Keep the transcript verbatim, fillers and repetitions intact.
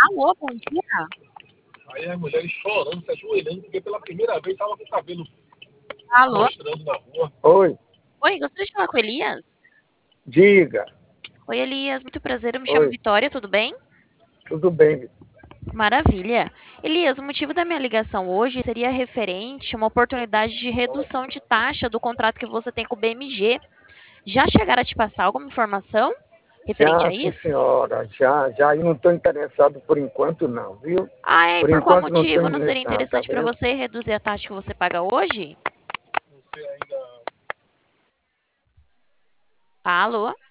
Alô, bom dia. Aí as mulheres chorando, se ajoelhando, porque pela primeira vez estava com o cabelo Alô? mostrando na rua. Oi, Oi, gostaria de falar com o Elias? diga. Oi, Elias, muito prazer, eu me chamo Oi, Vitória, tudo bem? tudo bem? Maravilha. Elias, o motivo da minha ligação hoje seria referente a uma oportunidade de redução de taxa do contrato que você tem com o B M G. Já chegaram a te passar alguma informação referente Já, a sim, isso? senhora, já, já. Eu não estou interessado por enquanto, não, viu? Ah, é, e Por por qual enquanto não estou motivo não seria interessado, tá interessante para vendo? você reduzir a taxa que você paga hoje? Você ainda. Alô?